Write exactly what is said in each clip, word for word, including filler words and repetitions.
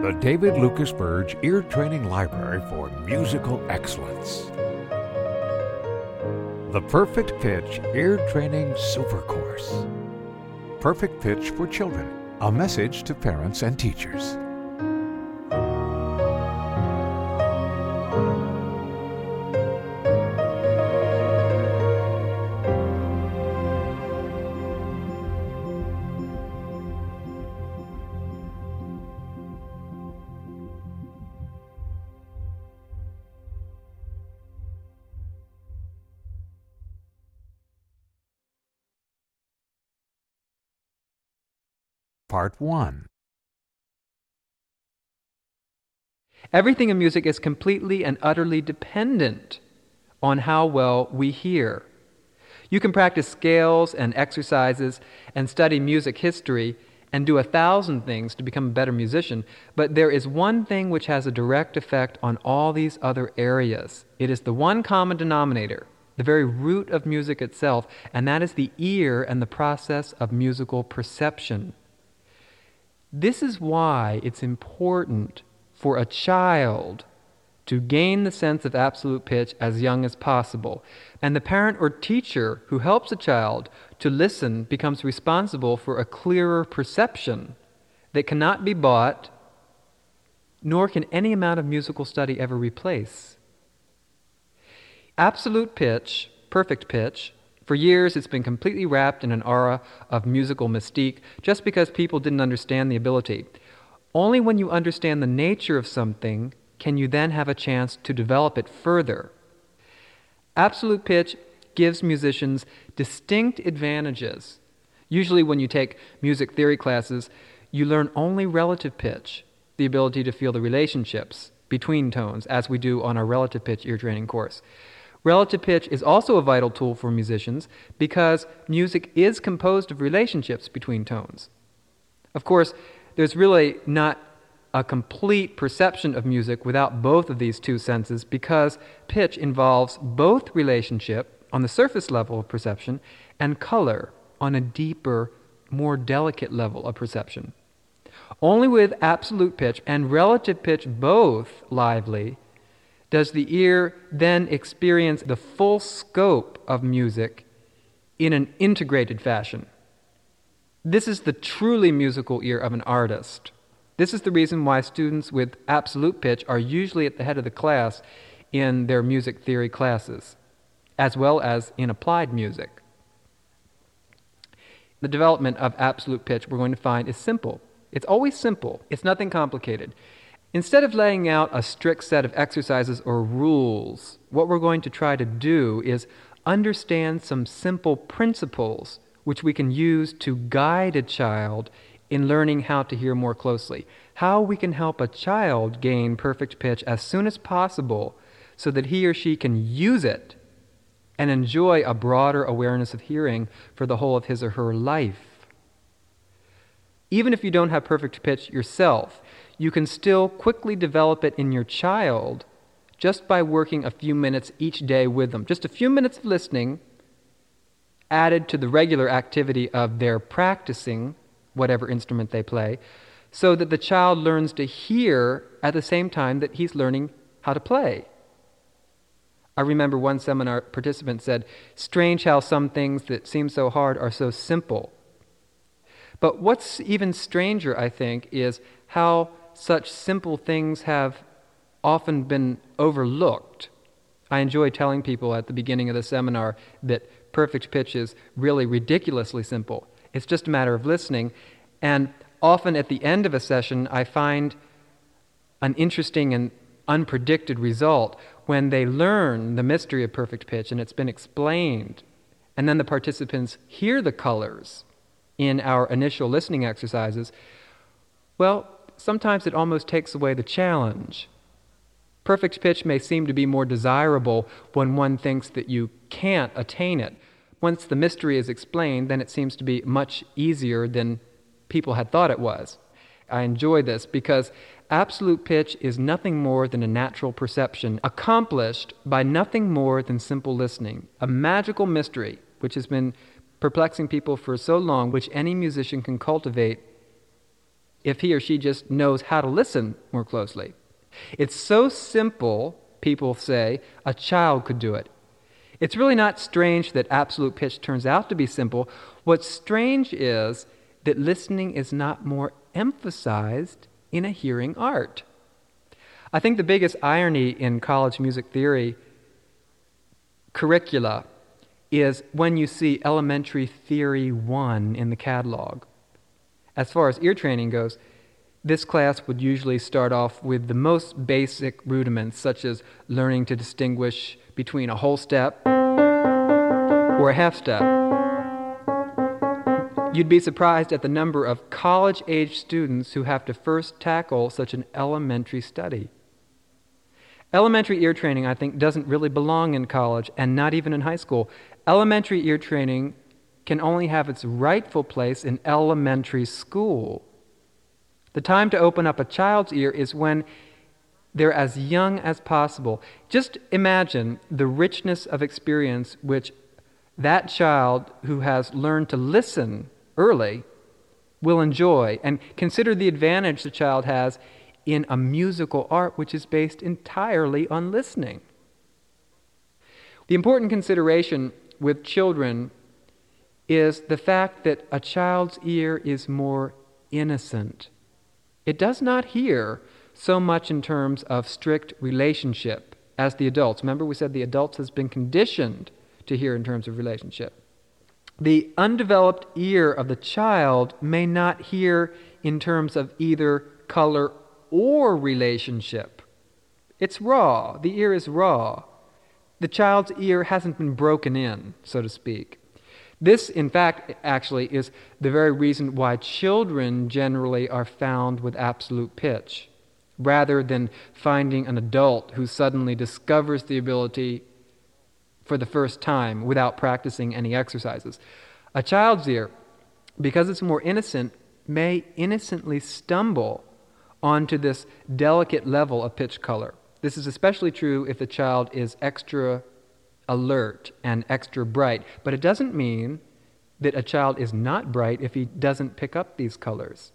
the David Lucas Burge Ear Training Library for Musical Excellence. The Perfect Pitch Ear Training Super Course. Perfect Pitch for Children. A message to parents and teachers. Part one. Everything in music is completely and utterly dependent on how well we hear. You can practice scales and exercises and study music history and do a thousand things to become a better musician, but there is one thing which has a direct effect on all these other areas. It is the one common denominator, the very root of music itself, and that is the ear and the process of musical perception. This is why it's important for a child to gain the sense of absolute pitch as young as possible. And the parent or teacher who helps a child to listen becomes responsible for a clearer perception that cannot be bought, nor can any amount of musical study ever replace. Absolute pitch, perfect pitch, for years, it's been completely wrapped in an aura of musical mystique just because people didn't understand the ability. Only when you understand the nature of something can you then have a chance to develop it further. Absolute pitch gives musicians distinct advantages. Usually when you take music theory classes, you learn only relative pitch, the ability to feel the relationships between tones, as we do on our relative pitch ear training course. Relative pitch is also a vital tool for musicians because music is composed of relationships between tones. Of course, there's really not a complete perception of music without both of these two senses because pitch involves both relationship on the surface level of perception and color on a deeper, more delicate level of perception. Only with absolute pitch and relative pitch both lively does the ear then experience the full scope of music in an integrated fashion. This is the truly musical ear of an artist. This is the reason why students with absolute pitch are usually at the head of the class in their music theory classes, as well as in applied music. The development of absolute pitch we're going to find is simple. It's always simple. It's nothing complicated. Instead of laying out a strict set of exercises or rules, what we're going to try to do is understand some simple principles which we can use to guide a child in learning how to hear more closely. How we can help a child gain perfect pitch as soon as possible so that he or she can use it and enjoy a broader awareness of hearing for the whole of his or her life. Even if you don't have perfect pitch yourself, you can still quickly develop it in your child just by working a few minutes each day with them. Just a few minutes of listening added to the regular activity of their practicing whatever instrument they play, so that the child learns to hear at the same time that he's learning how to play. I remember one seminar participant said, "Strange how some things that seem so hard are so simple." But what's even stranger, I think, is how such simple things have often been overlooked. I enjoy telling people at the beginning of the seminar that perfect pitch is really ridiculously simple. It's just a matter of listening. And often at the end of a session, I find an interesting and unpredicted result when they learn the mystery of perfect pitch and it's been explained. And then the participants hear the colors in our initial listening exercises. Well, sometimes it almost takes away the challenge. Perfect pitch may seem to be more desirable when one thinks that you can't attain it. Once the mystery is explained, then it seems to be much easier than people had thought it was. I enjoy this because absolute pitch is nothing more than a natural perception accomplished by nothing more than simple listening, a magical mystery which has been perplexing people for so long, which any musician can cultivate if he or she just knows how to listen more closely. It's so simple, people say, a child could do it. It's really not strange that absolute pitch turns out to be simple. What's strange is that listening is not more emphasized in a hearing art. I think the biggest irony in college music theory curricula is when you see Elementary Theory one in the catalog. As far as ear training goes, this class would usually start off with the most basic rudiments, such as learning to distinguish between a whole step or a half step. You'd be surprised at the number of college-age students who have to first tackle such an elementary study. Elementary ear training, I think, doesn't really belong in college and not even in high school. Elementary ear training can only have its rightful place in elementary school. The time to open up a child's ear is when they're as young as possible. Just imagine the richness of experience which that child who has learned to listen early will enjoy, and consider the advantage the child has in a musical art which is based entirely on listening. The important consideration with children is the fact that a child's ear is more innocent. It does not hear so much in terms of strict relationship as the adults. Remember, we said the adults has been conditioned to hear in terms of relationship. The undeveloped ear of the child may not hear in terms of either color or relationship. It's raw. The ear is raw. The child's ear hasn't been broken in, so to speak. This, in fact, actually is the very reason why children generally are found with absolute pitch, rather than finding an adult who suddenly discovers the ability for the first time without practicing any exercises. A child's ear, because it's more innocent, may innocently stumble onto this delicate level of pitch color. This is especially true if the child is extra alert and extra bright, but it doesn't mean that a child is not bright if he doesn't pick up these colors.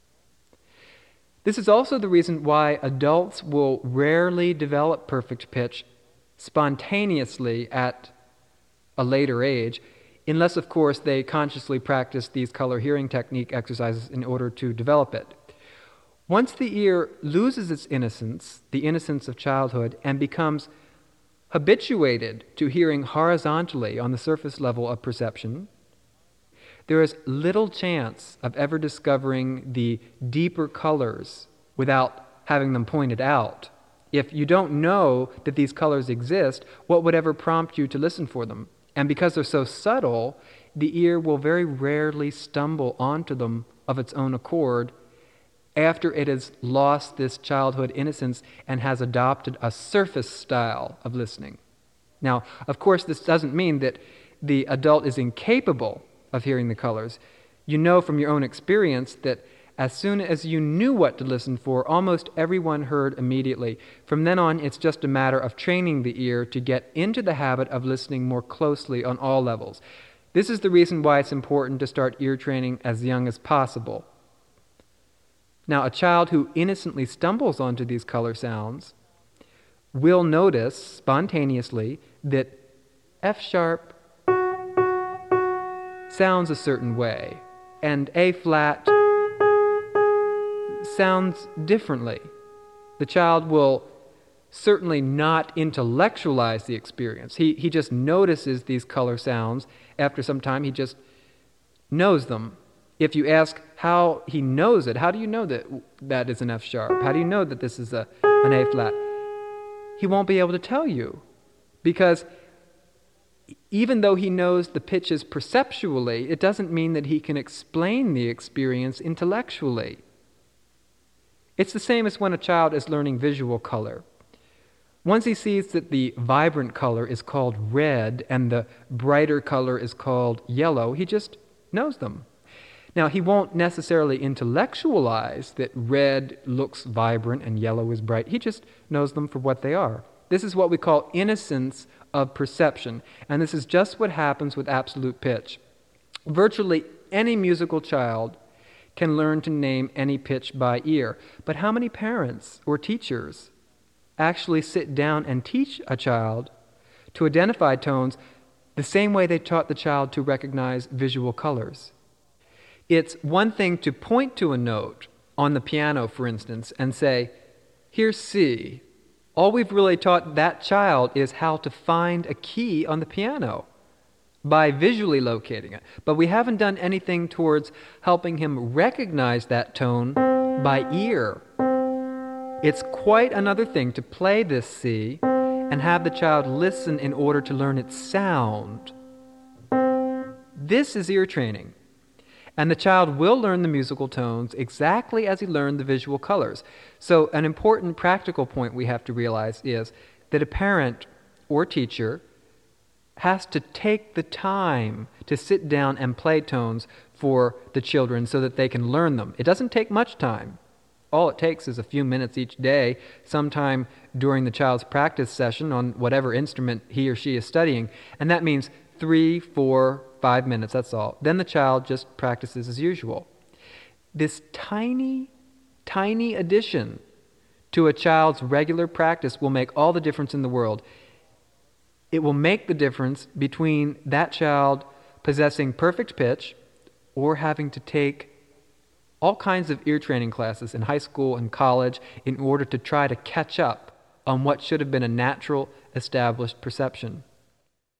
This is also the reason why adults will rarely develop perfect pitch spontaneously at a later age, unless, of course, they consciously practice these color hearing technique exercises in order to develop it. Once the ear loses its innocence, the innocence of childhood, and becomes habituated to hearing horizontally on the surface level of perception, there is little chance of ever discovering the deeper colors without having them pointed out. If you don't know that these colors exist, what would ever prompt you to listen for them? And because they're so subtle, the ear will very rarely stumble onto them of its own accord after it has lost this childhood innocence and has adopted a surface style of listening. Now, of course, this doesn't mean that the adult is incapable of hearing the colors. You know from your own experience that as soon as you knew what to listen for, almost everyone heard immediately. From then on, it's just a matter of training the ear to get into the habit of listening more closely on all levels. This is the reason why it's important to start ear training as young as possible. Now, a child who innocently stumbles onto these color sounds will notice spontaneously that F sharp sounds a certain way, and A flat sounds differently. The child will certainly not intellectualize the experience. He, he just notices these color sounds. After some time, he just knows them. If you ask how he knows it, how do you know that that is an F sharp? How do you know that this is a, an A flat? He won't be able to tell you, because even though he knows the pitches perceptually, it doesn't mean that he can explain the experience intellectually. It's the same as when a child is learning visual color. Once he sees that the vibrant color is called red and the brighter color is called yellow, he just knows them. Now, he won't necessarily intellectualize that red looks vibrant and yellow is bright. He just knows them for what they are. This is what we call innocence of perception, and this is just what happens with absolute pitch. Virtually any musical child can learn to name any pitch by ear. But how many parents or teachers actually sit down and teach a child to identify tones the same way they taught the child to recognize visual colors? It's one thing to point to a note on the piano, for instance, and say, here's C. All we've really taught that child is how to find a key on the piano by visually locating it. But we haven't done anything towards helping him recognize that tone by ear. It's quite another thing to play this C and have the child listen in order to learn its sound. This is ear training. And the child will learn the musical tones exactly as he learned the visual colors. So an important practical point we have to realize is that a parent or teacher has to take the time to sit down and play tones for the children so that they can learn them. It doesn't take much time. All it takes is a few minutes each day, sometime during the child's practice session on whatever instrument he or she is studying. And that means three, four, five minutes, that's all. Then the child just practices as usual. This tiny, tiny addition to a child's regular practice will make all the difference in the world. It will make the difference between that child possessing perfect pitch or having to take all kinds of ear training classes in high school and college in order to try to catch up on what should have been a natural, established perception.